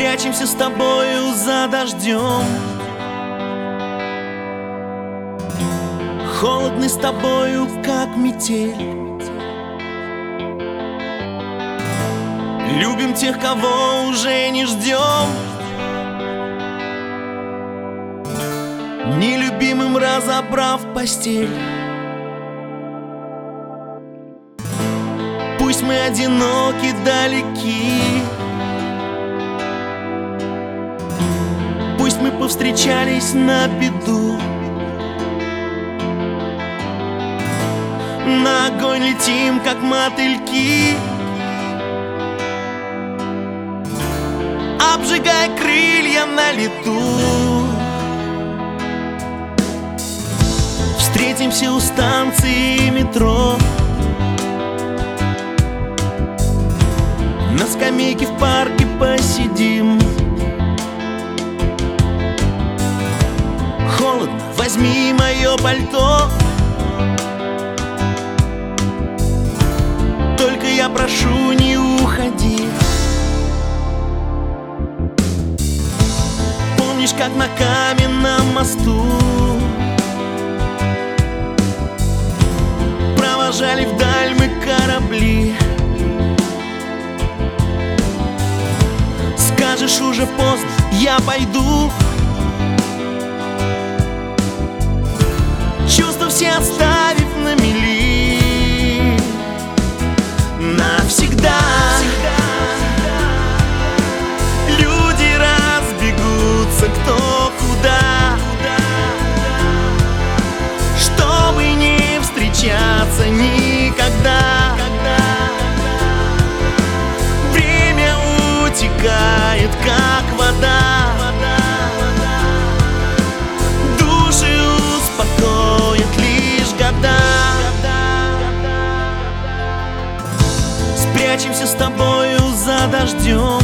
Спрячемся с тобою за дождем, холодный с тобою, как метель. Любим тех, кого уже не ждем, нелюбимым разобрав постель. Пусть мы одиноки, далеки, пусть мы повстречались на беду, на огонь летим, как мотыльки, обжигая крылья на лету. Встретимся у станции метро, на скамейке в парке посидим. Холодно, возьми мое пальто, только я прошу, не уходи. Помнишь, как на каменном мосту провожали вдаль мы корабли? Скажешь, уже поздно, я пойду. Чувства все оставив на мели навсегда. Люди разбегутся кто куда, чтобы не встречаться никогда. Время утекает, как вода, души успокоят лишь года. Спрячемся с тобою за дождем,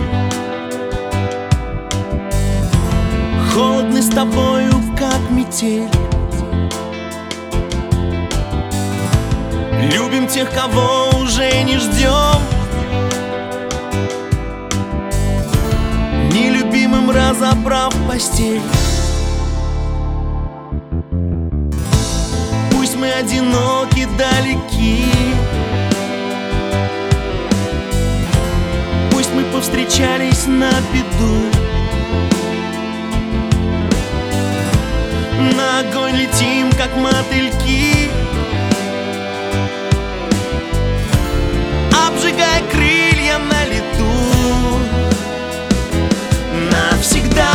холодный с тобою, как метель. Любим тех, кого уже не ждем, нелюбимым разобрав постель. Пусть мы одиноки, далеки, пусть мы повстречались на беду, на огонь летим, как мотыльки, обжигая крылья на лету. Навсегда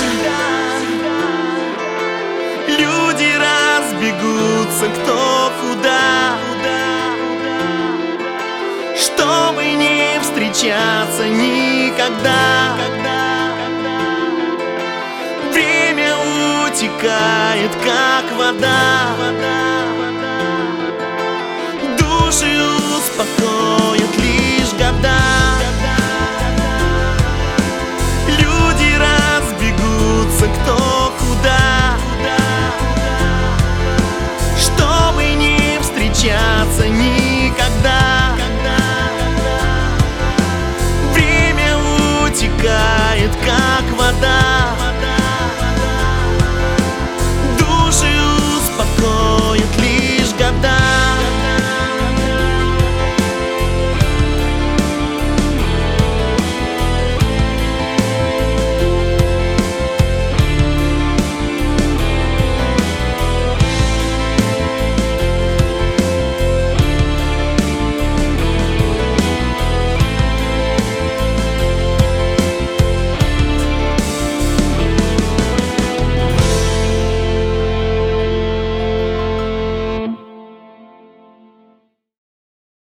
люди разбегутся кто куда, чтобы не встречаться никогда. Время утекает, как вода, души успокоят лишь года.